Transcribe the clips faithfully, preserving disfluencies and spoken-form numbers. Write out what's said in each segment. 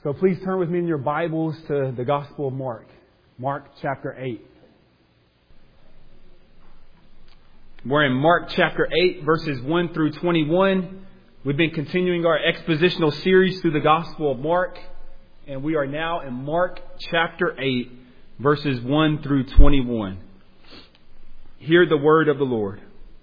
So please turn with me in your Bibles to the Gospel of Mark. Mark chapter eight. We're in Mark chapter eight, verses one through twenty-one. We've been continuing our expositional series through the Gospel of Mark. And we are now in Mark chapter eight, verses one through twenty-one. Hear the word of the Lord.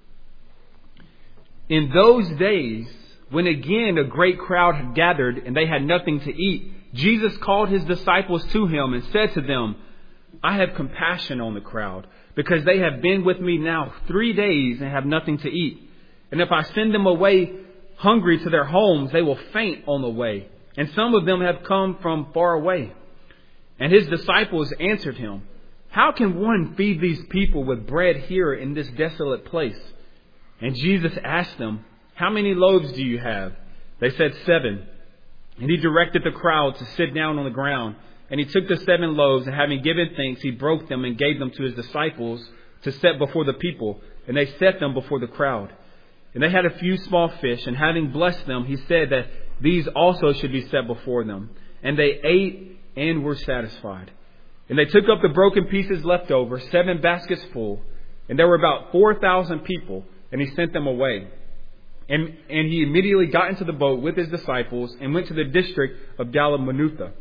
In those days, when again a great crowd had gathered and they had nothing to eat, Jesus called his disciples to him and said to them, I have compassion on the crowd, because they have been with me now three days and have nothing to eat. And if I send them away hungry to their homes, they will faint on the way. And some of them have come from far away. And his disciples answered him, How can one feed these people with bread here in this desolate place? And Jesus asked them, How many loaves do you have? They said, Seven. And he directed the crowd to sit down on the ground. And he took the seven loaves, and having given thanks, he broke them and gave them to his disciples to set before the people. And they set them before the crowd. And they had a few small fish, and having blessed them, he said that these also should be set before them. And they ate and were satisfied. And they took up the broken pieces left over, seven baskets full. And there were about four thousand people. And he sent them away. And, and he immediately got into the boat with his disciples and went to the district of Dalmanutha.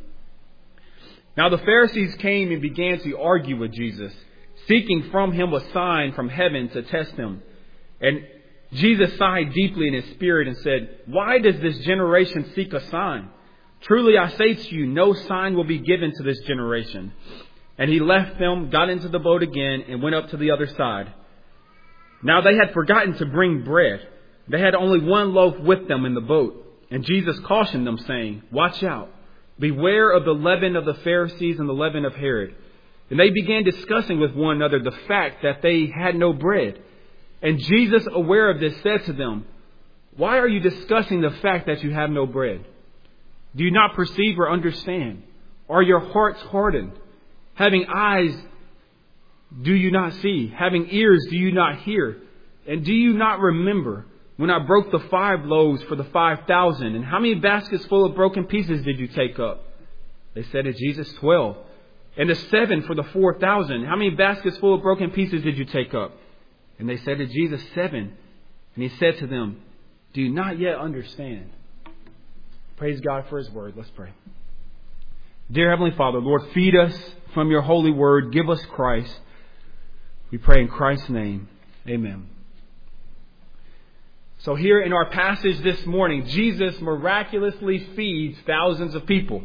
Now the Pharisees came and began to argue with Jesus, seeking from him a sign from heaven to test him. And Jesus sighed deeply in his spirit and said, Why does this generation seek a sign? Truly I say to you, no sign will be given to this generation. And he left them, got into the boat again, and went up to the other side. Now they had forgotten to bring bread. They had only one loaf with them in the boat. And Jesus cautioned them, saying, Watch out. Beware of the leaven of the Pharisees and the leaven of Herod. And they began discussing with one another the fact that they had no bread. And Jesus, aware of this, said to them, Why are you discussing the fact that you have no bread? Do you not perceive or understand? Are your hearts hardened? Having eyes, do you not see? Having ears, do you not hear? And do you not remember when I broke the five loaves for the five thousand? And how many baskets full of broken pieces did you take up? They said to Jesus, twelve. And the seven for the four thousand. How many baskets full of broken pieces did you take up? And they said to Jesus, seven. And he said to them, Do you not yet understand? Praise God for his word. Let's pray. Dear Heavenly Father, Lord, feed us from your holy word. Give us Christ. We pray in Christ's name. Amen. So here in our passage this morning, Jesus miraculously feeds thousands of people.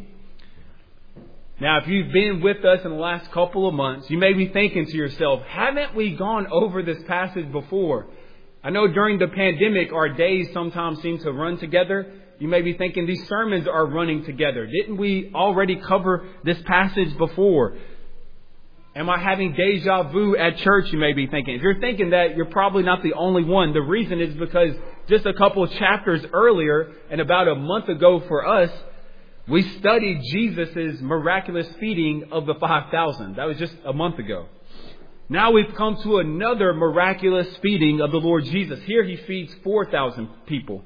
Now, if you've been with us in the last couple of months, you may be thinking to yourself, haven't we gone over this passage before? I know during the pandemic, our days sometimes seem to run together. You may be thinking these sermons are running together. Didn't we already cover this passage before? Am I having deja vu at church, you may be thinking. If you're thinking that, you're probably not the only one. The reason is because just a couple of chapters earlier, and about a month ago for us, we studied Jesus' miraculous feeding of the five thousand. That was just a month ago. Now we've come to another miraculous feeding of the Lord Jesus. Here he feeds four thousand people.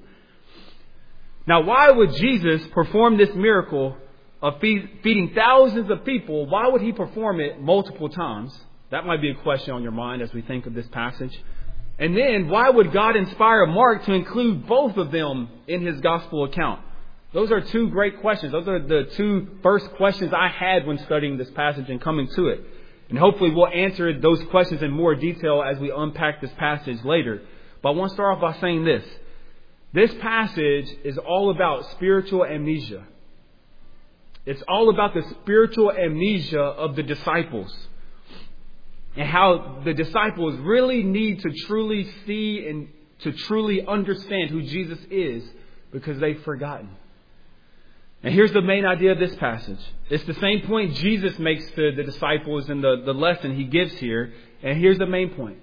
Now, why would Jesus perform this miracle of feeding thousands of people? Why would he perform it multiple times? That might be a question on your mind as we think of this passage. And then, why would God inspire Mark to include both of them in his gospel account? Those are two great questions. Those are the two first questions I had when studying this passage and coming to it. And hopefully we'll answer those questions in more detail as we unpack this passage later. But I want to start off by saying this. This passage is all about spiritual amnesia. It's all about the spiritual amnesia of the disciples. And how the disciples really need to truly see and to truly understand who Jesus is because they've forgotten. And here's the main idea of this passage. It's the same point Jesus makes to the disciples in the, the lesson he gives here. And here's the main point.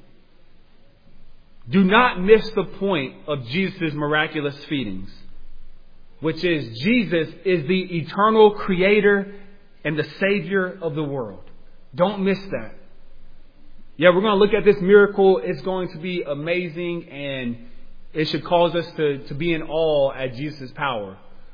Do not miss the point of Jesus' miraculous feedings, which is Jesus is the eternal creator and the savior of the world. Don't miss that. Yeah, we're going to look at this miracle. It's going to be amazing, and it should cause us to, to be in awe at Jesus' power.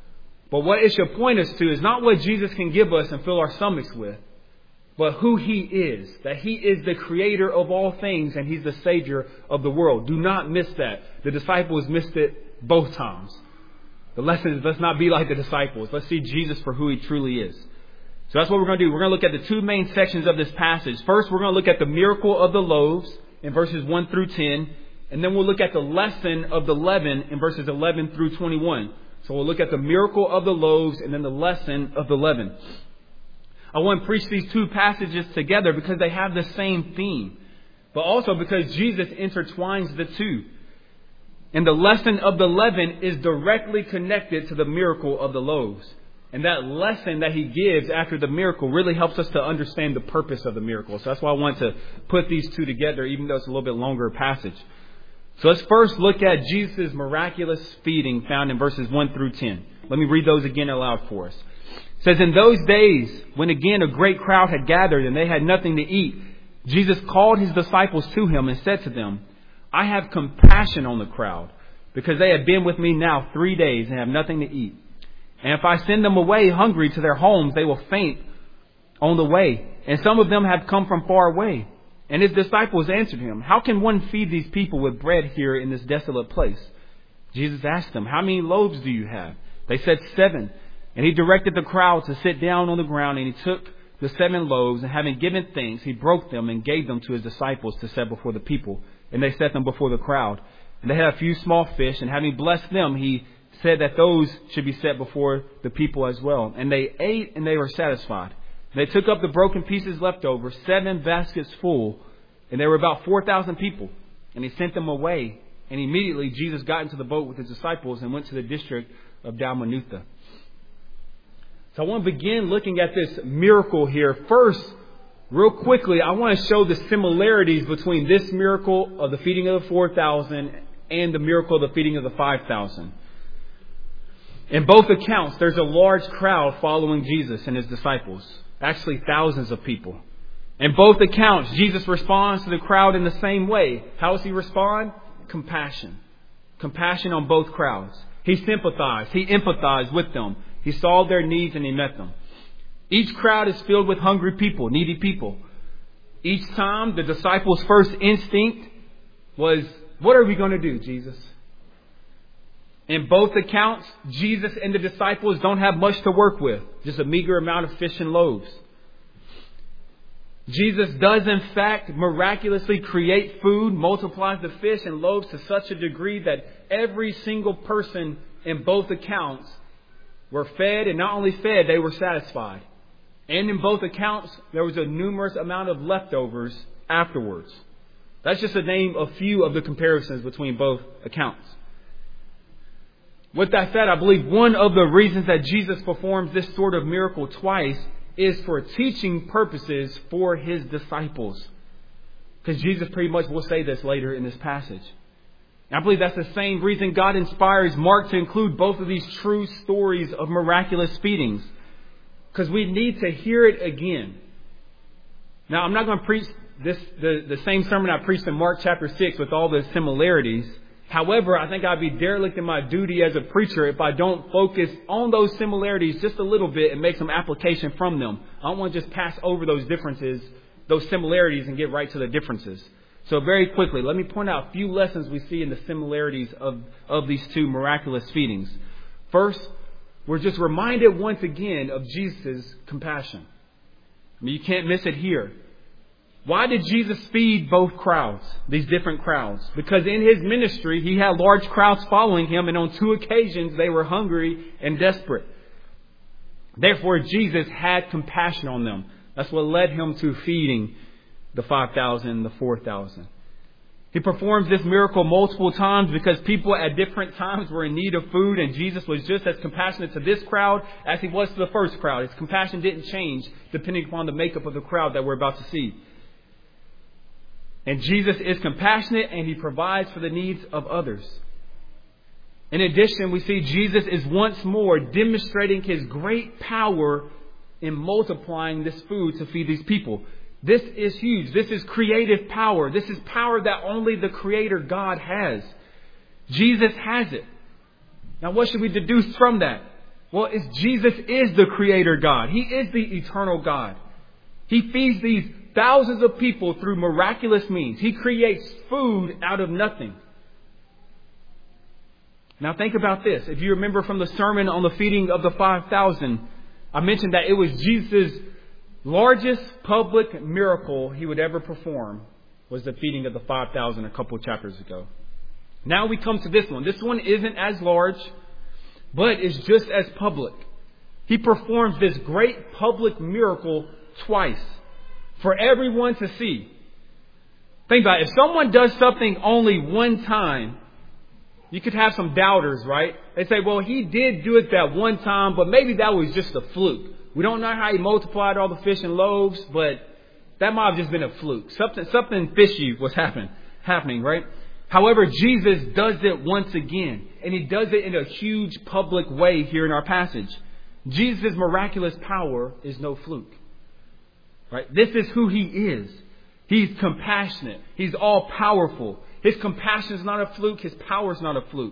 But what it should point us to is not what Jesus can give us and fill our stomachs with, but who He is. That He is the creator of all things and He's the Savior of the world. Do not miss that. The disciples missed it both times. The lesson is, let's not be like the disciples. Let's see Jesus for who He truly is. So that's what we're going to do. We're going to look at the two main sections of this passage. First, we're going to look at the miracle of the loaves in verses one through ten. And then we'll look at the lesson of the leaven in verses eleven through twenty-one. So we'll look at the miracle of the loaves and then the lesson of the leaven. I want to preach these two passages together because they have the same theme, but also because Jesus intertwines the two. And the lesson of the leaven is directly connected to the miracle of the loaves. And that lesson that He gives after the miracle really helps us to understand the purpose of the miracle. So that's why I want to put these two together, even though it's a little bit longer passage. So let's first look at Jesus' miraculous feeding found in verses one through ten. Let me read those again aloud for us. It says, in those days, when again a great crowd had gathered and they had nothing to eat, Jesus called His disciples to Him and said to them, I have compassion on the crowd, because they have been with me now three days and have nothing to eat. And if I send them away hungry to their homes, they will faint on the way. And some of them have come from far away. And His disciples answered Him, how can one feed these people with bread here in this desolate place? Jesus asked them, how many loaves do you have? They said, seven. And He directed the crowd to sit down on the ground, and He took the seven loaves, and having given thanks, He broke them and gave them to His disciples to set before the people. And they set them before the crowd. And they had a few small fish, and having blessed them, He said that those should be set before the people as well. And they ate, and they were satisfied. They took up the broken pieces left over, seven baskets full, and there were about four thousand people. And He sent them away. And immediately Jesus got into the boat with His disciples and went to the district of Dalmanutha. So I want to begin looking at this miracle here. First, real quickly, I want to show the similarities between this miracle of the feeding of the four thousand and the miracle of the feeding of the five thousand. In both accounts, there's a large crowd following Jesus and His disciples. Actually, thousands of people. In both accounts, Jesus responds to the crowd in the same way. How does He respond? Compassion. Compassion on both crowds. He sympathized. He empathized with them. He saw their needs and He met them. Each crowd is filled with hungry people, needy people. Each time, the disciples' first instinct was, what are we going to do, Jesus? In both accounts, Jesus and the disciples don't have much to work with. Just a meager amount of fish and loaves. Jesus does in fact miraculously create food, multiplies the fish and loaves to such a degree that every single person in both accounts were fed, and not only fed, they were satisfied. And in both accounts, there was a numerous amount of leftovers afterwards. That's just to name a few of the comparisons between both accounts. With that said, I believe one of the reasons that Jesus performs this sort of miracle twice is for teaching purposes for His disciples. Because Jesus pretty much will say this later in this passage. And I believe that's the same reason God inspires Mark to include both of these true stories of miraculous feedings. Because we need to hear it again. Now, I'm not going to preach this the, the same sermon I preached in Mark chapter six with all the similarities. However, I think I'd be derelict in my duty as a preacher if I don't focus on those similarities just a little bit and make some application from them. I don't want to just pass over those differences, those similarities, and get right to the differences. So very quickly, let me point out a few lessons we see in the similarities of, of these two miraculous feedings. First, we're just reminded once again of Jesus' compassion. I mean, you can't miss it here. Why did Jesus feed both crowds, these different crowds? Because in His ministry, He had large crowds following Him, and on two occasions they were hungry and desperate. Therefore, Jesus had compassion on them. That's what led Him to feeding the five thousand, the four thousand. He performs this miracle multiple times because people at different times were in need of food, and Jesus was just as compassionate to this crowd as He was to the first crowd. His compassion didn't change depending upon the makeup of the crowd that we're about to see. And Jesus is compassionate, and He provides for the needs of others. In addition, we see Jesus is once more demonstrating His great power in multiplying this food to feed these people. This is huge. This is creative power. This is power that only the Creator God has. Jesus has it. Now, what should we deduce from that? Well, it's Jesus is the Creator God. He is the eternal God. He feeds these thousands of people through miraculous means. He creates food out of nothing. Now think about this. If you remember from the sermon on the feeding of the five thousand, I mentioned that it was Jesus' largest public miracle he would ever perform was the feeding of the five thousand a couple of chapters ago. Now we come to this one. This one isn't as large, but is just as public. He performs this great public miracle twice for everyone to see. Think about it. If someone does something only one time, you could have some doubters, right? They say, well, he did do it that one time, but maybe that was just a fluke. We don't know how he multiplied all the fish and loaves, but that might have just been a fluke. Something, something fishy was happen, happening, right? However, Jesus does it once again, and he does it in a huge public way here in our passage. Jesus' miraculous power is no fluke, right? This is who he is. He's compassionate. He's all powerful. His compassion is not a fluke. His power is not a fluke.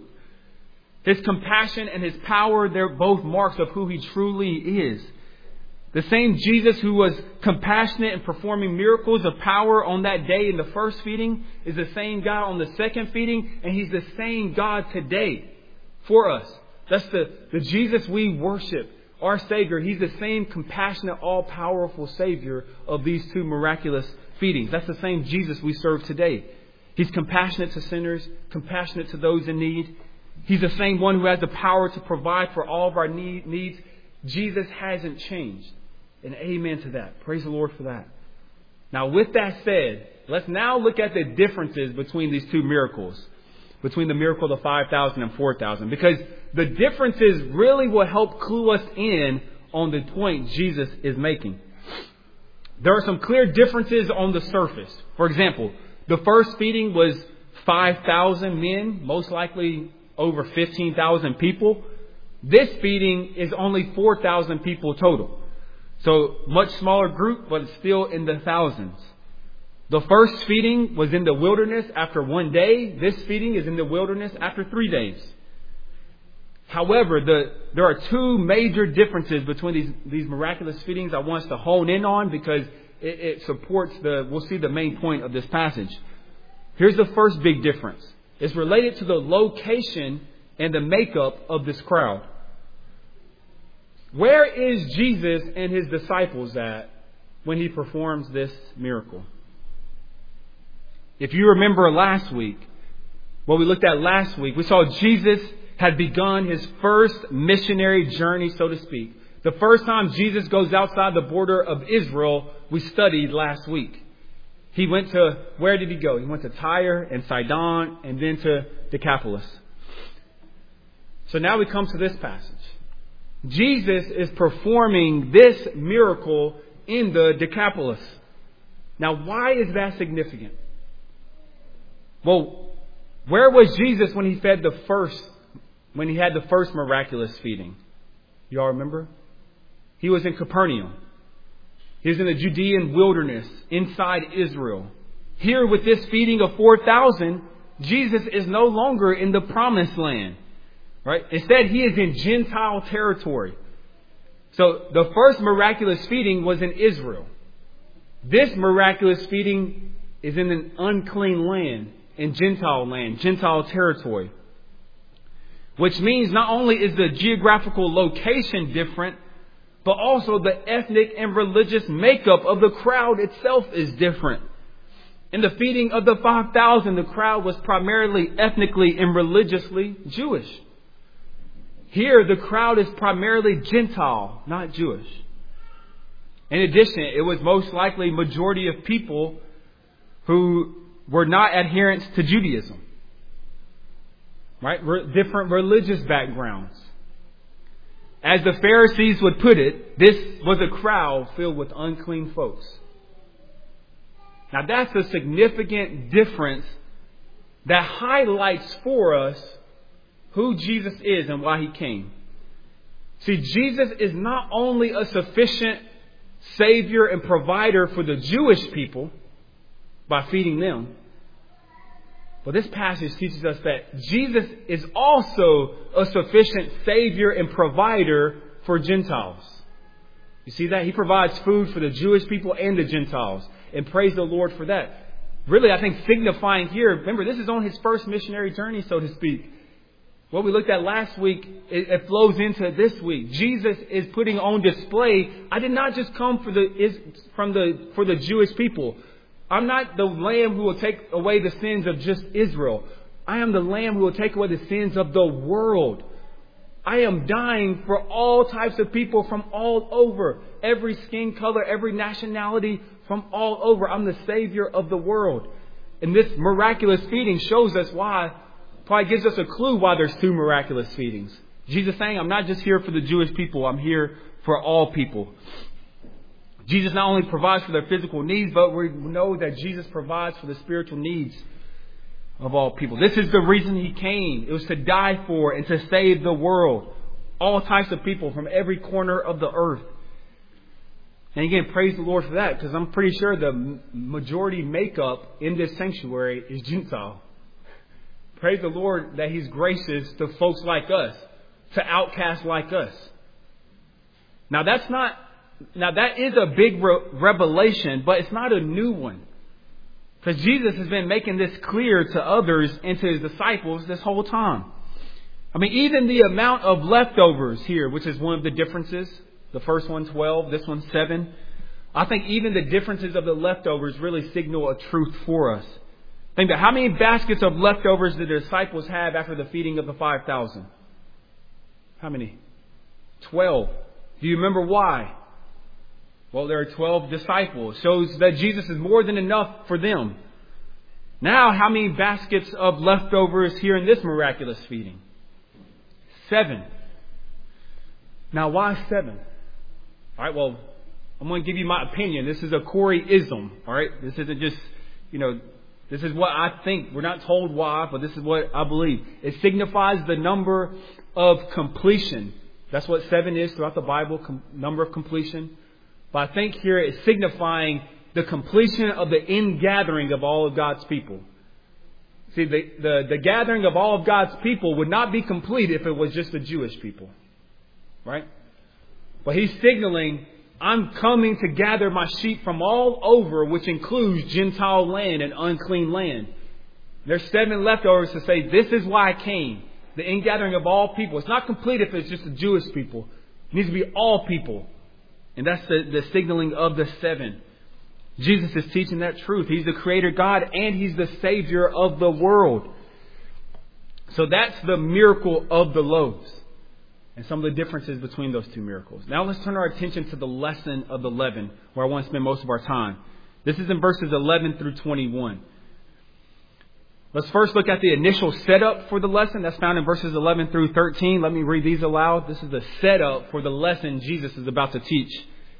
His compassion and his power, they're both marks of who he truly is. The same Jesus who was compassionate and performing miracles of power on that day in the first feeding is the same God on the second feeding, and he's the same God today for us. That's the, the Jesus we worship, our Savior. He's the same compassionate, all-powerful Savior of these two miraculous feedings. That's the same Jesus we serve today. He's compassionate to sinners, compassionate to those in need. He's the same one who has the power to provide for all of our need, needs. Jesus hasn't changed. And amen to that. Praise the Lord for that. Now, with that said, let's now look at the differences between these two miracles. Between the miracle of the five thousand and four thousand. Because the differences really will help clue us in on the point Jesus is making. There are some clear differences on the surface. For example, the first feeding was five thousand men, most likely over fifteen thousand people. This feeding is only four thousand people total. So much smaller group, but still in the thousands. The first feeding was in the wilderness after one day. This feeding is in the wilderness after three days. However, the, there are two major differences between these, these miraculous feedings I want us to hone in on because it, it supports the, we'll see the main point of this passage. Here's the first big difference. It's related to the location and the makeup of this crowd. Where is Jesus and his disciples at when he performs this miracle? If you remember last week, what we looked at last week, we saw Jesus had begun his first missionary journey, so to speak. The first time Jesus goes outside the border of Israel, we studied last week. He went to, where did he go? He went to Tyre and Sidon and then to Decapolis. So now we come to this passage. Jesus is performing this miracle in the Decapolis. Now, why is that significant? Well, where was Jesus when he fed the first, when he had the first miraculous feeding? You all remember? He was in Capernaum. He was in the Judean wilderness inside Israel. Here with this feeding of four thousand, Jesus is no longer in the promised land. Right? Instead, he is in Gentile territory. So the first miraculous feeding was in Israel. This miraculous feeding is in an unclean land, in Gentile land, Gentile territory. Which means not only is the geographical location different, but also the ethnic and religious makeup of the crowd itself is different. In the feeding of the five thousand, the crowd was primarily ethnically and religiously Jewish. Here, the crowd is primarily Gentile, not Jewish. In addition, it was most likely majority of people who were not adherents to Judaism. Right? Re- different religious backgrounds. As the Pharisees would put it, this was a crowd filled with unclean folks. Now that's a significant difference that highlights for us who Jesus is and why he came. See, Jesus is not only a sufficient Savior and provider for the Jewish people by feeding them, But this passage teaches us that Jesus is also a sufficient Savior and provider for Gentiles. You see that? He provides food for the Jewish people and the Gentiles. And praise the Lord for that. Really, I think signifying here, remember, this is on His first missionary journey, so to speak. What we looked at last week, it, it flows into this week. Jesus is putting on display, I did not just come for the is, from the for the Jewish people. I'm not the Lamb who will take away the sins of just Israel. I am the Lamb who will take away the sins of the world. I am dying for all types of people from all over. Every skin color, every nationality from all over. I'm the Savior of the world. And this miraculous feeding shows us why, probably gives us a clue why there's two miraculous feedings. Jesus saying, I'm not just here for the Jewish people, I'm here for all people. Jesus not only provides for their physical needs, but we know that Jesus provides for the spiritual needs of all people. This is the reason He came. It was to die for and to save the world. All types of people from every corner of the earth. And again, praise the Lord for that, because I'm pretty sure the majority makeup in this sanctuary is Gentile. Praise the Lord that He's gracious to folks like us, to outcasts like us. Now that's not, now that is a big re- revelation, but it's not a new one. Because Jesus has been making this clear to others and to His disciples this whole time. I mean, even the amount of leftovers here, which is one of the differences. The first one, twelve. This one, seven. I think even the differences of the leftovers really signal a truth for us. Think about how many baskets of leftovers did the disciples have after the feeding of the five thousand? How many? Twelve. Do you remember why? Well, there are twelve disciples. Shows that Jesus is more than enough for them. Now, how many baskets of leftovers here in this miraculous feeding? Seven. Now, why seven? All right, well, I'm going to give you my opinion. This is a Corey-ism. All right, this isn't just, you know, this is what I think. We're not told why, but this is what I believe. It signifies the number of completion. That's what seven is throughout the Bible, com- number of completion. But I think here it's signifying the completion of the ingathering of all of God's people. See, the, the, the gathering of all of God's people would not be complete if it was just the Jewish people. Right? But He's signaling, I'm coming to gather my sheep from all over, which includes Gentile land and unclean land. There's seven leftovers to say, this is why I came. The ingathering of all people. It's not complete if it's just the Jewish people. It needs to be all people. And that's the, the signaling of the seven. Jesus is teaching that truth. He's the Creator God and He's the Savior of the world. So that's the miracle of the loaves. And some of the differences between those two miracles. Now let's turn our attention to the lesson of the leaven, where I want to spend most of our time. This is in verses eleven through twenty-one. Let's first look at the initial setup for the lesson. That's found in verses eleven through thirteen. Let me read these aloud. This is the setup for the lesson Jesus is about to teach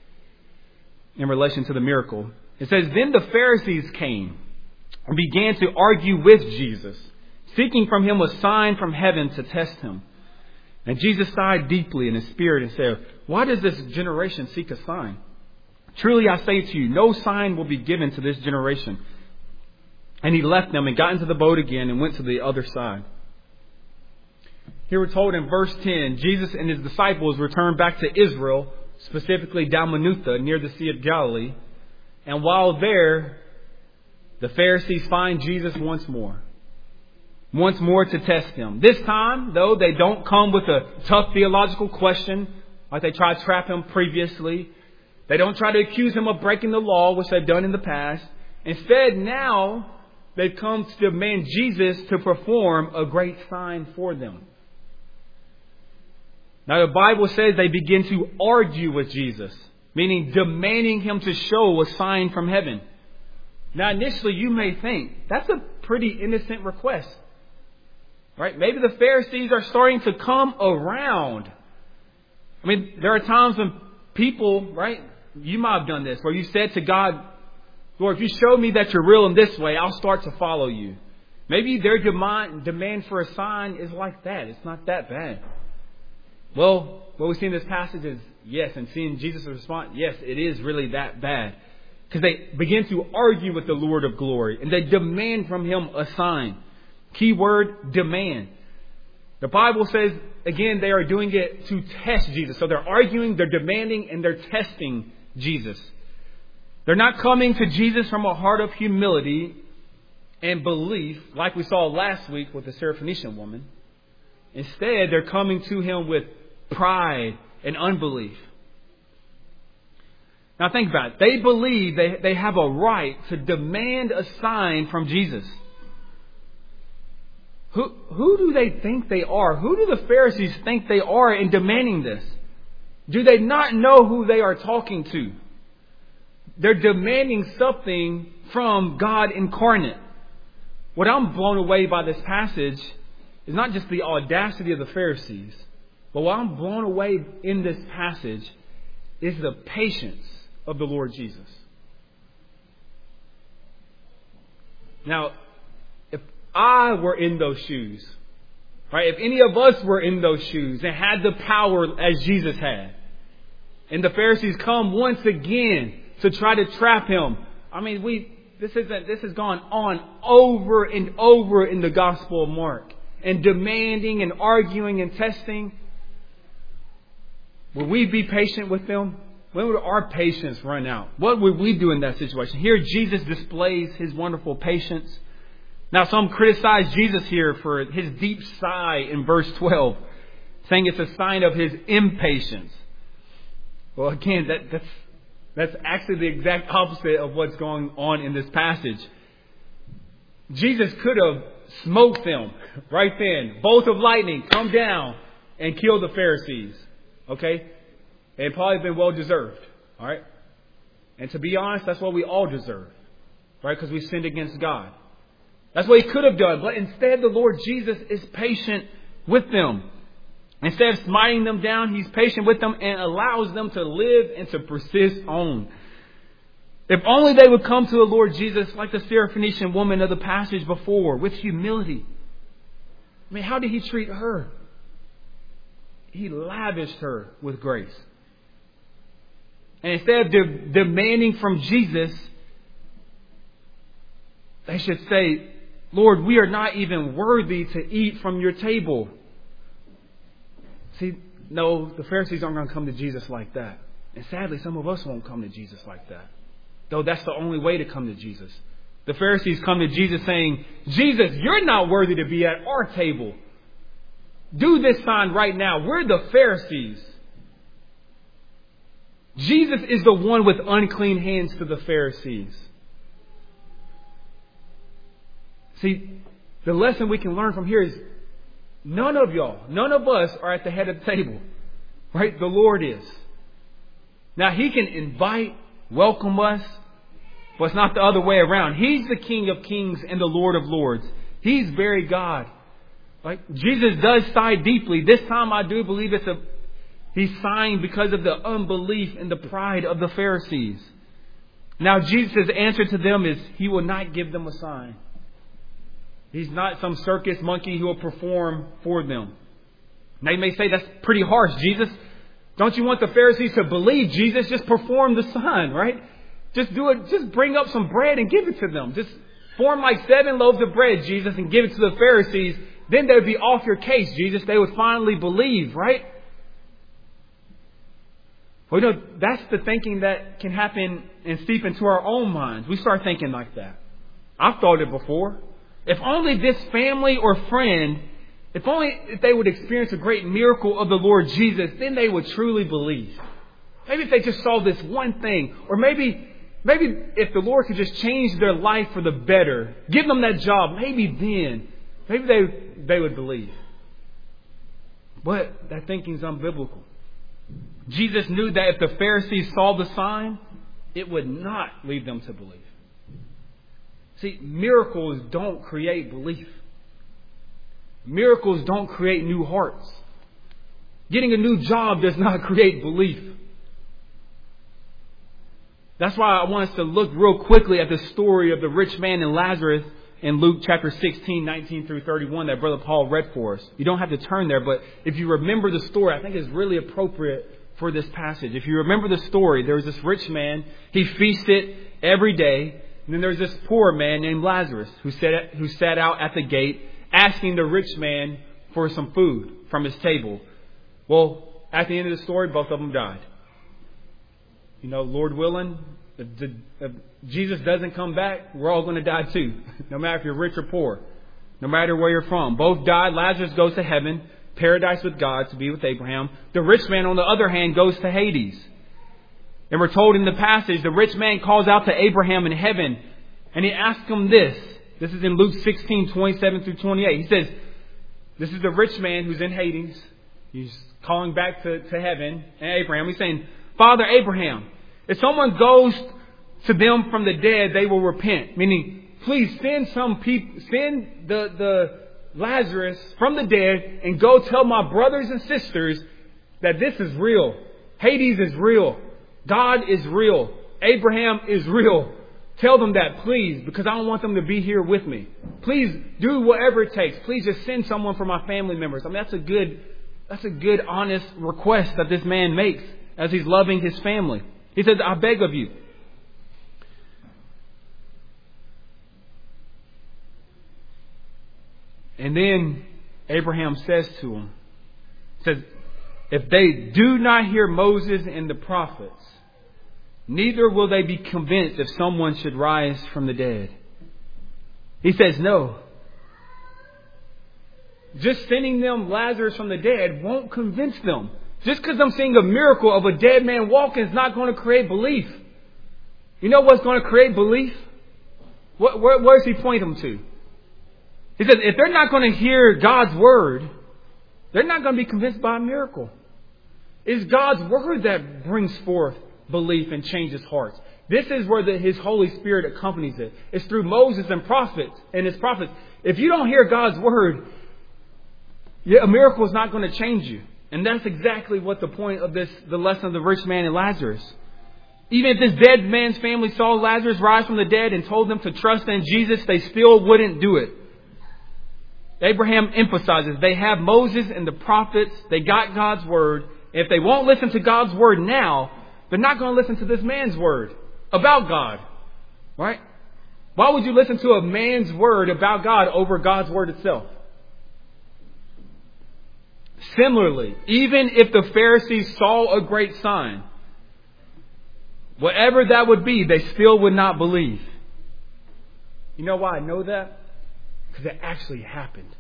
in relation to the miracle. It says, Then the Pharisees came and began to argue with Jesus, seeking from Him a sign from heaven to test Him. And Jesus sighed deeply in His spirit and said, Why does this generation seek a sign? Truly I say to you, no sign will be given to this generation. And He left them and got into the boat again and went to the other side. Here we're told in verse ten, Jesus and His disciples returned back to Israel, specifically Dalmanutha, near the Sea of Galilee. And while there, the Pharisees find Jesus once more. Once more to test Him. This time, though, they don't come with a tough theological question like they tried to trap Him previously. They don't try to accuse Him of breaking the law, which they've done in the past. Instead, now they've come to demand Jesus to perform a great sign for them. Now, the Bible says they begin to argue with Jesus, meaning demanding Him to show a sign from heaven. Now, initially, you may think that's a pretty innocent request. Right? Maybe the Pharisees are starting to come around. I mean, there are times when people, right, you might have done this, where you said to God, Lord, if you show me that you're real in this way, I'll start to follow you. Maybe their demand, demand for a sign is like that. It's not that bad. Well, what we see in this passage is, yes, and seeing Jesus' response, yes, it is really that bad. Because they begin to argue with the Lord of glory, and they demand from Him a sign. Key word, demand. The Bible says, again, they are doing it to test Jesus. So they're arguing, they're demanding, and they're testing Jesus. They're not coming to Jesus from a heart of humility and belief, like we saw last week with the Syrophoenician woman. Instead, they're coming to Him with pride and unbelief. Now think about it. They believe they, they have a right to demand a sign from Jesus. Who, who do they think they are? Who do the Pharisees think they are in demanding this? Do they not know who they are talking to? They're demanding something from God incarnate. What I'm blown away by this passage is not just the audacity of the Pharisees, but what I'm blown away in this passage is the patience of the Lord Jesus. Now, if I were in those shoes, right? If any of us were in those shoes and had the power as Jesus had, and the Pharisees come once again to try to trap Him, I mean, we this isn't this has gone on over and over in the Gospel of Mark, and demanding and arguing and testing. Will we be patient with them? When would our patience run out? What would we do in that situation? Here, Jesus displays His wonderful patience. Now, some criticize Jesus here for His deep sigh in verse twelve, saying it's a sign of His impatience. Well, again, that, that's, that's actually the exact opposite of what's going on in this passage. Jesus could have smoked them right then. Bolt of lightning, come down and kill the Pharisees. Okay? It probably been well deserved. All right? And to be honest, that's what we all deserve. Right? Because we sinned against God. That's what He could have done. But instead, the Lord Jesus is patient with them. Instead of smiting them down, He's patient with them and allows them to live and to persist on. If only they would come to the Lord Jesus like the Syrophoenician woman of the passage before, with humility. I mean, how did He treat her? He lavished her with grace. And instead of de- demanding from Jesus, they should say, Lord, we are not even worthy to eat from your table. See, no, the Pharisees aren't going to come to Jesus like that. And sadly, some of us won't come to Jesus like that. Though that's the only way to come to Jesus. The Pharisees come to Jesus saying, Jesus, you're not worthy to be at our table. Do this sign right now. We're the Pharisees. Jesus is the one with unclean hands to the Pharisees. See, the lesson we can learn from here is none of y'all, none of us are at the head of the table. Right? The Lord is. Now, He can invite, welcome us, but it's not the other way around. He's the King of Kings and the Lord of Lords. He's very God. Like, Jesus does sigh deeply. This time I do believe it's a He's sighing because of the unbelief and the pride of the Pharisees. Now, Jesus' answer to them is He will not give them a sign. He's not some circus monkey who will perform for them. Now, you may say, that's pretty harsh, Jesus. Don't you want the Pharisees to believe Jesus? Just perform the sign, right? Just do it. Just bring up some bread and give it to them. Just form like seven loaves of bread, Jesus, and give it to the Pharisees. Then they would be off your case, Jesus. They would finally believe, right? Well, you know, that's the thinking that can happen and seep into our own minds. We start thinking like that. I've thought it before. If only this family or friend, if only if they would experience a great miracle of the Lord Jesus, then they would truly believe. Maybe if they just saw this one thing, or maybe, maybe if the Lord could just change their life for the better, give them that job, maybe then, maybe they, they would believe. But that thinking is unbiblical. Jesus knew that if the Pharisees saw the sign, it would not lead them to believe. See, miracles don't create belief. Miracles don't create new hearts. Getting a new job does not create belief. That's why I want us to look real quickly at the story of the rich man and Lazarus in Luke chapter sixteen, nineteen through thirty-one that Brother Paul read for us. You don't have to turn there, but if you remember the story, I think it's really appropriate for this passage. If you remember the story, there was this rich man. He feasted every day. And then there's this poor man named Lazarus who sat, who sat out at the gate asking the rich man for some food from his table. Well, at the end of the story, both of them died. You know, Lord willing, if, the, if Jesus doesn't come back, we're all going to die too. No matter if you're rich or poor. No matter where you're from. Both died. Lazarus goes to heaven, paradise with God, to be with Abraham. The rich man, on the other hand, goes to Hades. And we're told in the passage, the rich man calls out to Abraham in heaven, and he asks him this. This is in Luke sixteen, twenty-seven through twenty-eight. He says, this is the rich man who's in Hades. He's calling back to, to heaven and Abraham. He's saying, Father Abraham, if someone goes to them from the dead, they will repent. Meaning, please send some people, send the, the Lazarus from the dead and go tell my brothers and sisters that this is real. Hades is real. God is real. Abraham is real. Tell them that, please, because I don't want them to be here with me. Please do whatever it takes. Please just send someone for my family members. I mean, that's a good, that's a good, honest request that this man makes as he's loving his family. He says, I beg of you. And then Abraham says to him, says, if they do not hear Moses and the prophets, neither will they be convinced if someone should rise from the dead. He says, no. Just sending them Lazarus from the dead won't convince them. Just because I'm seeing a miracle of a dead man walking is not going to create belief. You know what's going to create belief? What, where, where does he point them to? He says, if they're not going to hear God's word, they're not going to be convinced by a miracle. It's God's word that brings forth belief and changes hearts. This is where the, His Holy Spirit accompanies it. It's through Moses and prophets and His prophets. If you don't hear God's word, a miracle is not going to change you. And that's exactly what the point of this, the lesson of the rich man and Lazarus. Even if this dead man's family saw Lazarus rise from the dead and told them to trust in Jesus, they still wouldn't do it. Abraham emphasizes they have Moses and the prophets. They got God's word. If they won't listen to God's word now, they're not going to listen to this man's word about God. Right? Why would you listen to a man's word about God over God's word itself? Similarly, even if the Pharisees saw a great sign, whatever that would be, they still would not believe. You know why I know that? Because it actually happened.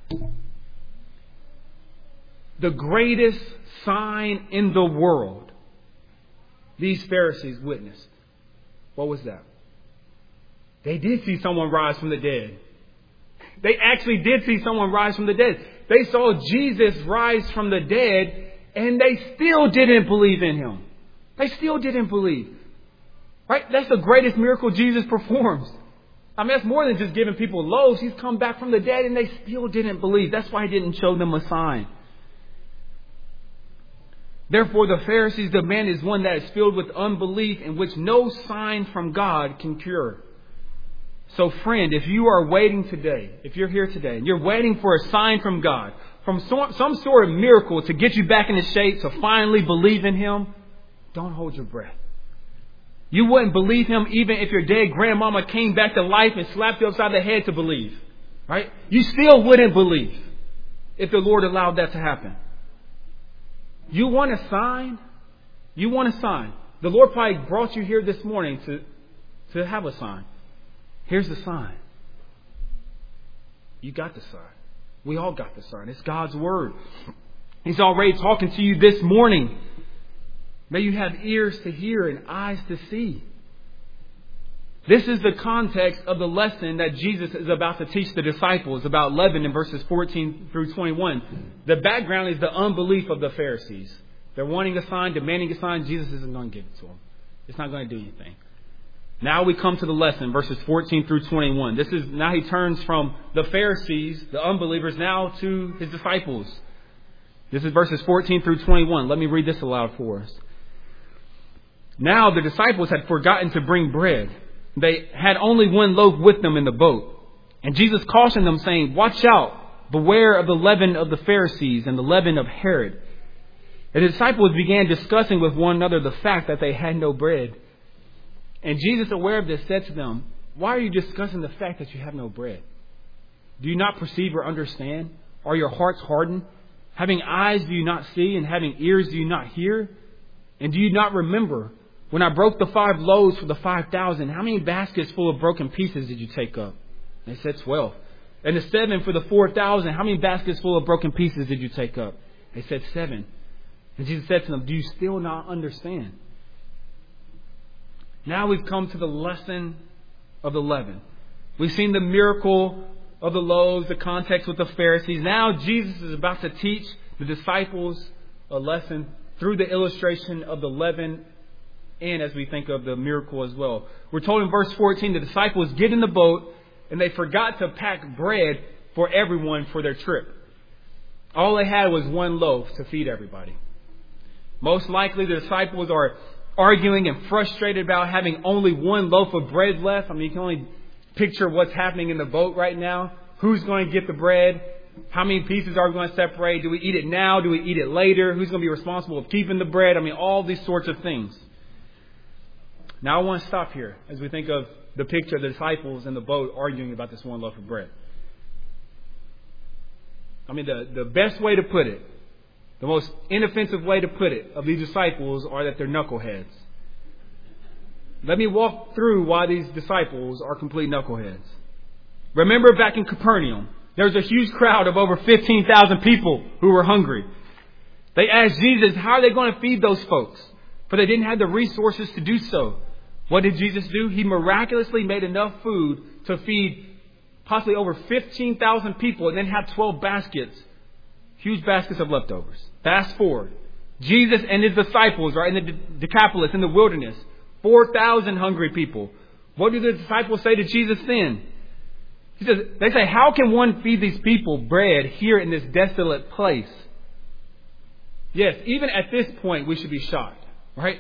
The greatest sign in the world, these Pharisees witnessed. What was that? They did see someone rise from the dead. They actually did see someone rise from the dead. They saw Jesus rise from the dead, and they still didn't believe in Him. They still didn't believe. Right? That's the greatest miracle Jesus performs. I mean, that's more than just giving people loaves. He's come back from the dead, and they still didn't believe. That's why He didn't show them a sign. Therefore, the Pharisees' demand is one that is filled with unbelief, in which no sign from God can cure. So, friend, if you are waiting today, if you're here today, and you're waiting for a sign from God, from some, some sort of miracle to get you back into shape, to finally believe in Him, don't hold your breath. You wouldn't believe Him even if your dead grandmama came back to life and slapped you upside the head to believe. Right? You still wouldn't believe if the Lord allowed that to happen. You want a sign? You want a sign. The Lord probably brought you here this morning to, to have a sign. Here's the sign. You got the sign. We all got the sign. It's God's Word. He's already talking to you this morning. May you have ears to hear and eyes to see. This is the context of the lesson that Jesus is about to teach the disciples about leaven in verses fourteen through twenty-one. The background is the unbelief of the Pharisees. They're wanting a sign, demanding a sign. Jesus isn't going to give it to them. It's not going to do anything. Now we come to the lesson, verses fourteen through twenty-one. This is now He turns from the Pharisees, the unbelievers, now to His disciples. This is verses fourteen through twenty-one. Let me read this aloud for us. Now the disciples had forgotten to bring bread. They had only one loaf with them in the boat. And Jesus cautioned them, saying, watch out, beware of the leaven of the Pharisees and the leaven of Herod. And the disciples began discussing with one another the fact that they had no bread. And Jesus, aware of this, said to them, why are you discussing the fact that you have no bread? Do you not perceive or understand? Are your hearts hardened? Having eyes do you not see, and having ears do you not hear? And do you not remember when I broke the five loaves for the five thousand? How many baskets full of broken pieces did you take up? They said twelve. And the seven for the four thousand, how many baskets full of broken pieces did you take up? They said seven. And Jesus said to them, do you still not understand? Now we've come to the lesson of the leaven. We've seen the miracle of the loaves, the context with the Pharisees. Now Jesus is about to teach the disciples a lesson through the illustration of the leaven, and as we think of the miracle as well. We're told in verse fourteen, the disciples get in the boat and they forgot to pack bread for everyone for their trip. All they had was one loaf to feed everybody. Most likely the disciples are arguing and frustrated about having only one loaf of bread left. I mean, you can only picture what's happening in the boat right now. Who's going to get the bread? How many pieces are we going to separate? Do we eat it now? Do we eat it later? Who's going to be responsible for keeping the bread? I mean, all these sorts of things. Now I want to stop here as we think of the picture of the disciples in the boat arguing about this one loaf of bread. I mean, the, the best way to put it, the most inoffensive way to put it of these disciples are that they're knuckleheads. Let me walk through why these disciples are complete knuckleheads. Remember back in Capernaum, there was a huge crowd of over fifteen thousand people who were hungry. They asked Jesus, how are they going to feed those folks? For they didn't have the resources to do so. What did Jesus do? He miraculously made enough food to feed possibly over fifteen thousand people and then have twelve baskets, huge baskets of leftovers. Fast forward. Jesus and his disciples are in the Decapolis, in the wilderness. four thousand hungry people. What do the disciples say to Jesus then? He says, they say, how can one feed these people bread here in this desolate place? Yes, even at this point, we should be shocked, right?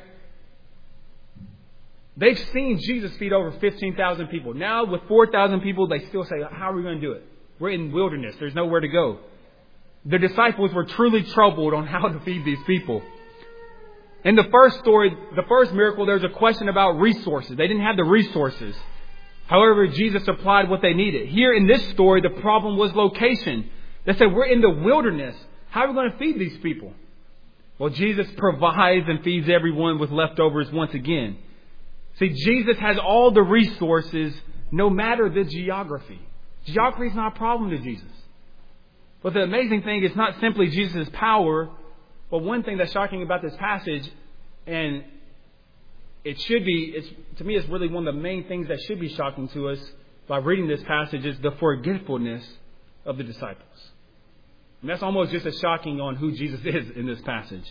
They've seen Jesus feed over fifteen thousand people. Now with four thousand people, they still say, how are we going to do it? We're in wilderness. There's nowhere to go. The disciples were truly troubled on how to feed these people. In the first story, the first miracle, there's a question about resources. They didn't have the resources. However, Jesus supplied what they needed. Here in this story, the problem was location. They said, we're in the wilderness. How are we going to feed these people? Well, Jesus provides and feeds everyone with leftovers once again. See, Jesus has all the resources, no matter the geography. Geography is not a problem to Jesus. But the amazing thing is not simply Jesus' power, but one thing that's shocking about this passage, and it should be, it's, to me, it's really one of the main things that should be shocking to us by reading this passage, is the forgetfulness of the disciples. And that's almost just as shocking on who Jesus is in this passage.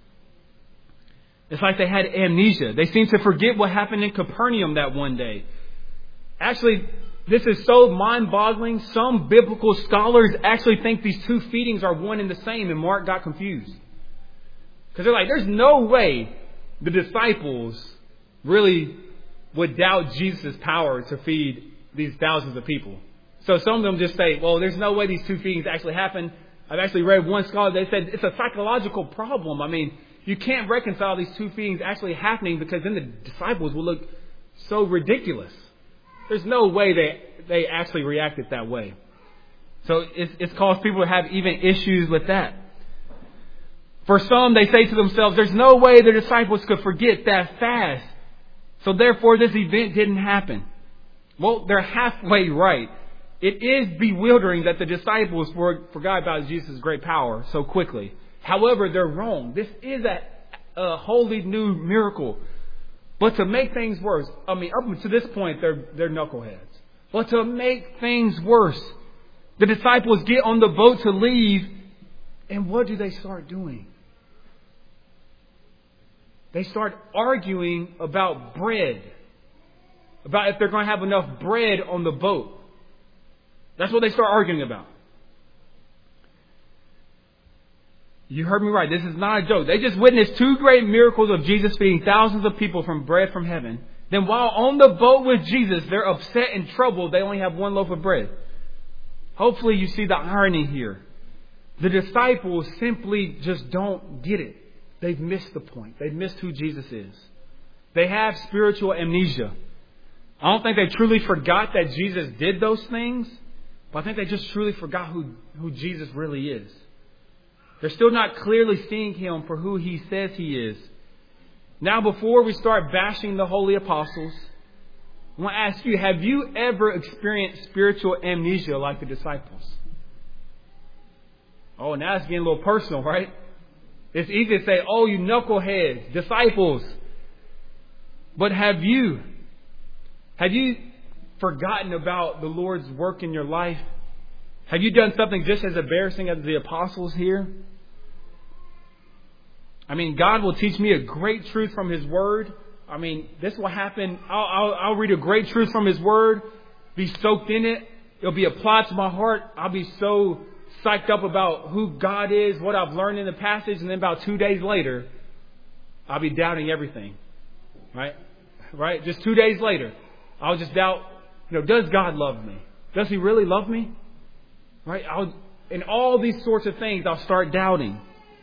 It's like they had amnesia. They seemed to forget what happened in Capernaum that one day. Actually, this is so mind-boggling. Some biblical scholars actually think these two feedings are one and the same, and Mark got confused. Because they're like, there's no way the disciples really would doubt Jesus' power to feed these thousands of people. So some of them just say, well, there's no way these two feedings actually happened. I've actually read one scholar, they said it's a psychological problem. I mean, you can't reconcile these two feedings actually happening, because then the disciples will look so ridiculous. There's no way they, they actually reacted that way. So it's, it's caused people to have even issues with that. For some, they say to themselves, there's no way the disciples could forget that fast. So therefore, this event didn't happen. Well, they're halfway right. It is bewildering that the disciples forgot about Jesus' great power so quickly. However, they're wrong. This is a, a wholly new miracle. But to make things worse, I mean, up to this point, they're, they're knuckleheads. But to make things worse, the disciples get on the boat to leave, and what do they start doing? They start arguing about bread. About if they're going to have enough bread on the boat. That's what they start arguing about. You heard me right. This is not a joke. They just witnessed two great miracles of Jesus feeding thousands of people from bread from heaven. Then while on the boat with Jesus, they're upset and troubled. They only have one loaf of bread. Hopefully you see the irony here. The disciples simply just don't get it. They've missed the point. They've missed who Jesus is. They have spiritual amnesia. I don't think they truly forgot that Jesus did those things, But I think they just truly forgot who, who Jesus really is. They're still not clearly seeing Him for who He says He is. Now, before we start bashing the holy apostles, I want to ask you, have you ever experienced spiritual amnesia like the disciples? Oh, now it's getting a little personal, right? It's easy to say, oh, you knuckleheads, disciples. But have you, have you forgotten about the Lord's work in your life? Have you done something just as embarrassing as the apostles here? I mean, God will teach me a great truth from His Word. I mean, this will happen. I'll, I'll, I'll read a great truth from His Word, be soaked in it. It'll be applied to my heart. I'll be so psyched up about who God is, what I've learned in the passage. And then about two days later, I'll be doubting everything. Right? Right? Just two days later, I'll just doubt, you know, does God love me? Does He really love me? Right? I'll, and all these sorts of things, I'll start doubting.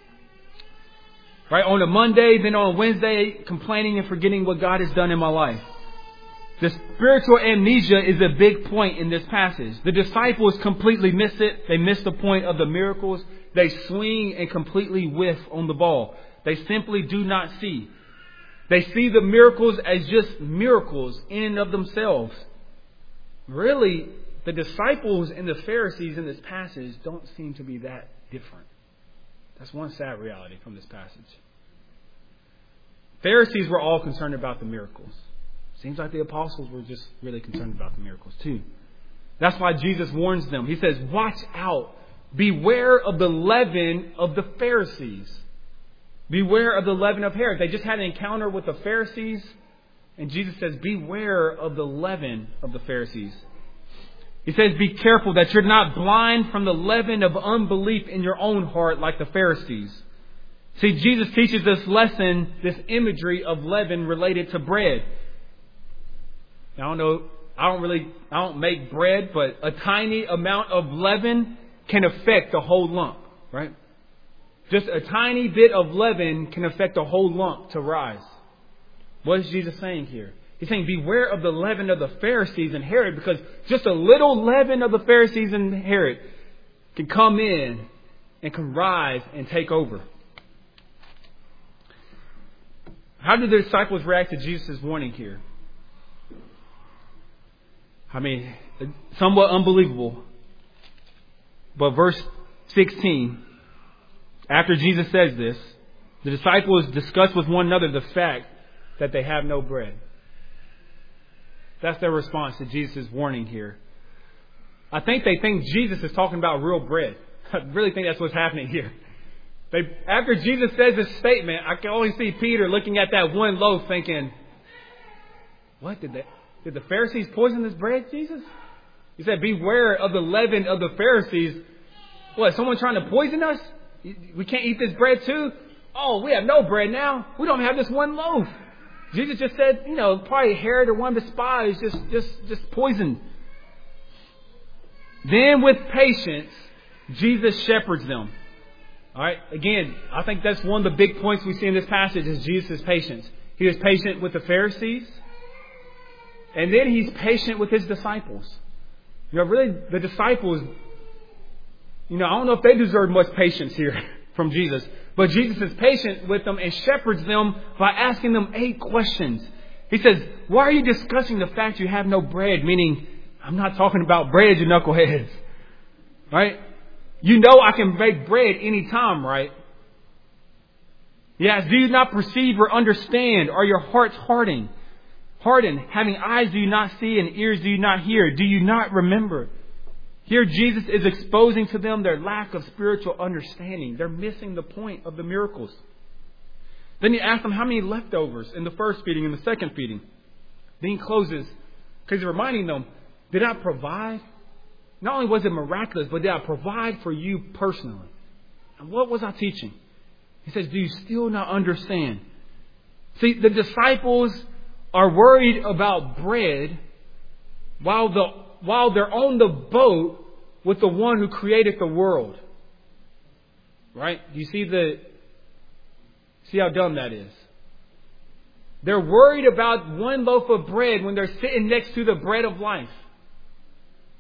Right? On a Monday, then on a Wednesday, complaining and forgetting what God has done in my life. The spiritual amnesia is a big point in this passage. The disciples completely miss it. They miss the point of the miracles. They swing and completely whiff on the ball. They simply do not see. They see the miracles as just miracles in and of themselves. Really, the disciples and the Pharisees in this passage don't seem to be that different. That's one sad reality from this passage. Pharisees were all concerned about the miracles. Seems like the apostles were just really concerned about the miracles too. That's why Jesus warns them. He says, watch out. Beware of the leaven of the Pharisees. Beware of the leaven of Herod. They just had an encounter with the Pharisees. And Jesus says, beware of the leaven of the Pharisees. He says, be careful that you're not blind from the leaven of unbelief in your own heart like the Pharisees. See, Jesus teaches this lesson, this imagery of leaven related to bread. Now, I don't know, I don't really, I don't make bread, but a tiny amount of leaven can affect the whole lump, right? Just a tiny bit of leaven can affect a whole lump to rise. What is Jesus saying here? He's saying, beware of the leaven of the Pharisees and Herod, because just a little leaven of the Pharisees and Herod can come in and can rise and take over. How did the disciples react to Jesus' warning here? I mean, somewhat unbelievable. But verse sixteen, after Jesus says this, the disciples discuss with one another the fact that they have no bread. That's their response to Jesus' warning here. I think they think Jesus is talking about real bread. I really think that's what's happening here. They, after Jesus says this statement, I can only see Peter looking at that one loaf thinking, what did they, did the Pharisees poison this bread, Jesus? He said, beware of the leaven of the Pharisees. What, someone trying to poison us? We can't eat this bread too? Oh, we have no bread now. We don't have this one loaf. Jesus just said, you know, probably Herod or one of the spies just, just, just poisoned. Then with patience, Jesus shepherds them. All right. Again, I think that's one of the big points we see in this passage is Jesus' patience. He was patient with the Pharisees. And then He's patient with His disciples. You know, really, the disciples, you know, I don't know if they deserve much patience here from Jesus. But Jesus is patient with them and shepherds them by asking them eight questions. He says, why are you discussing the fact you have no bread? Meaning, I'm not talking about bread, you knuckleheads. Right? You know I can make bread anytime, right? Yes, do you not perceive or understand? Are your hearts hardened? Hardened, having eyes do you not see and ears do you not hear? Do you not remember? Here Jesus is exposing to them their lack of spiritual understanding. They're missing the point of the miracles. Then He asks them how many leftovers in the first feeding and the second feeding. Then He closes because He's reminding them, did I provide? Not only was it miraculous, but did I provide for you personally? And what was I teaching? He says, do you still not understand? See, the disciples are worried about bread while the while they're on the boat with the one who created the world. Right? Do you see the see how dumb that is? They're worried about one loaf of bread when they're sitting next to the bread of life.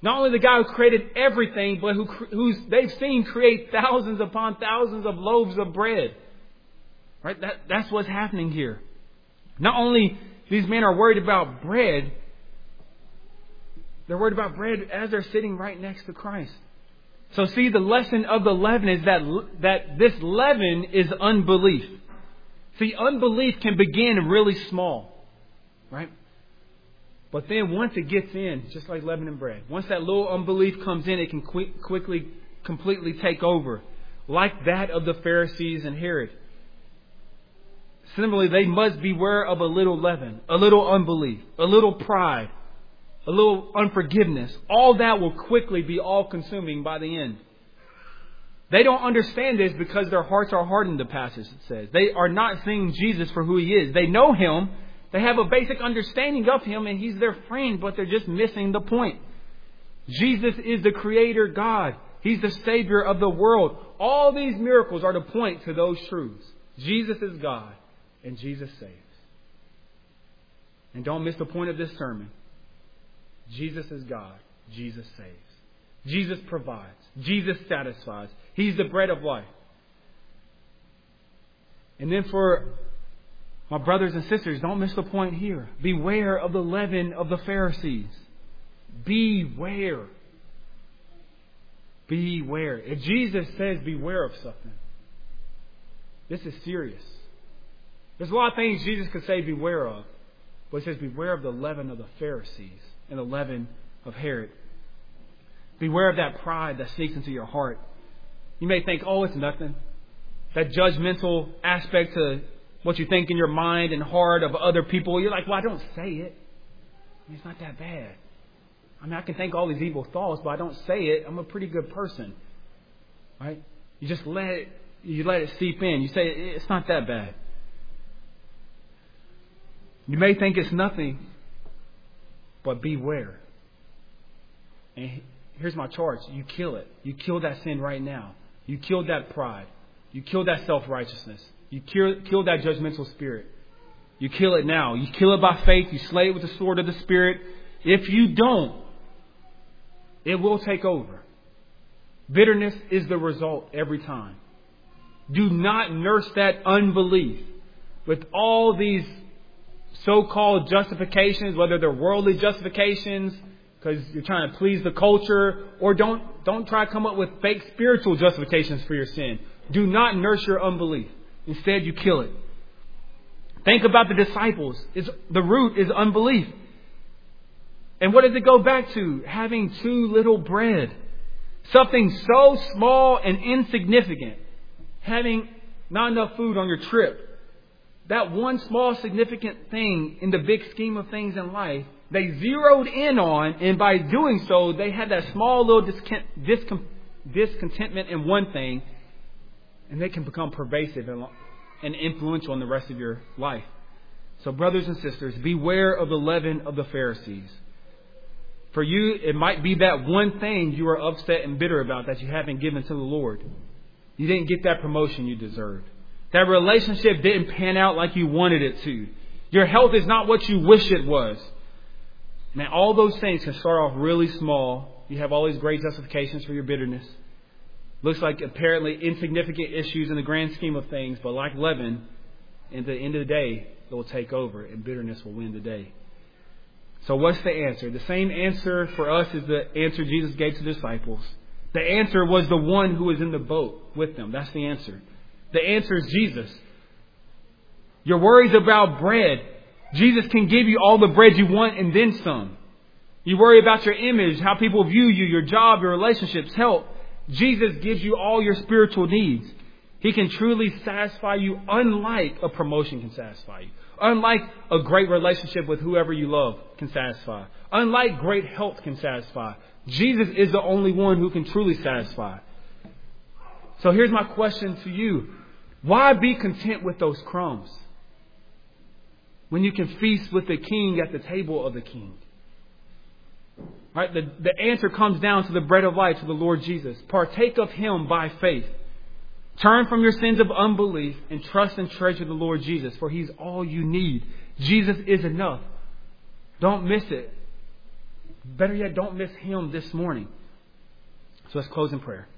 Not only the guy who created everything, but who who's they've seen create thousands upon thousands of loaves of bread. Right? That, that's what's happening here. Not only these men are worried about bread, they're worried about bread as they're sitting right next to Christ. So see, the lesson of the leaven is that, that this leaven is unbelief. See, unbelief can begin really small. Right? But then once it gets in, just like leaven and bread, once that little unbelief comes in, it can quick, quickly, completely take over. Like that of the Pharisees and Herod. Similarly, they must beware of a little leaven, a little unbelief, a little pride, a little unforgiveness. All that will quickly be all-consuming by the end. They don't understand this because their hearts are hardened, the passage says. They are not seeing Jesus for who He is. They know Him. They have a basic understanding of Him, and He's their friend, but they're just missing the point. Jesus is the Creator God. He's the Savior of the world. All these miracles are to point to those truths. Jesus is God. And Jesus saves. And don't miss the point of this sermon. Jesus is God. Jesus saves. Jesus provides. Jesus satisfies. He's the bread of life. And then for my brothers and sisters, don't miss the point here. Beware of the leaven of the Pharisees. Beware. Beware. If Jesus says beware of something, this is serious. There's a lot of things Jesus could say beware of. But He says beware of the leaven of the Pharisees and the leaven of Herod. Beware of that pride that sneaks into your heart. You may think, oh, it's nothing. That judgmental aspect to what you think in your mind and heart of other people. You're like, well, I don't say it. I mean, it's not that bad. I mean, I can think all these evil thoughts, but I don't say it. I'm a pretty good person. Right? You just let it, you let it seep in. You say, it's not that bad. You may think it's nothing, but beware. And here's my charge. You kill it. You kill that sin right now. You kill that pride. You kill that self-righteousness. You kill, kill that judgmental spirit. You kill it now. You kill it by faith. You slay it with the sword of the Spirit. If you don't, it will take over. Bitterness is the result every time. Do not nurse that unbelief with all these so-called justifications, whether they're worldly justifications because you're trying to please the culture, or don't don't try to come up with fake spiritual justifications for your sin. Do not nurse your unbelief. Instead, you kill it. Think about the disciples. It's, the root is unbelief. And what does it go back to? Having too little bread. Something so small and insignificant. Having not enough food on your trip. That one small significant thing in the big scheme of things in life, they zeroed in on, and by doing so, they had that small little discon- discon- discontentment in one thing, and they can become pervasive and, and influential in the rest of your life. So brothers and sisters, beware of the leaven of the Pharisees. For you, it might be that one thing you are upset and bitter about that you haven't given to the Lord. You didn't get that promotion you deserved. That relationship didn't pan out like you wanted it to. Your health is not what you wish it was. Man, all those things can start off really small. You have all these great justifications for your bitterness. Looks like apparently insignificant issues in the grand scheme of things, but like leaven, at the end of the day, it will take over and bitterness will win the day. So what's the answer? The same answer for us is the answer Jesus gave to the disciples. The answer was the one who was in the boat with them. That's the answer. The answer is Jesus. Your worries about bread. Jesus can give you all the bread you want and then some. You worry about your image, how people view you, your job, your relationships, health. Jesus gives you all your spiritual needs. He can truly satisfy you unlike a promotion can satisfy you. Unlike a great relationship with whoever you love can satisfy. Unlike great health can satisfy. Jesus is the only one who can truly satisfy. So here's my question to you. Why be content with those crumbs when you can feast with the king at the table of the king? Right? The, the answer comes down to the bread of life, to the Lord Jesus. Partake of Him by faith. Turn from your sins of unbelief and trust and treasure the Lord Jesus, for He's all you need. Jesus is enough. Don't miss it. Better yet, don't miss Him this morning. So let's close in prayer.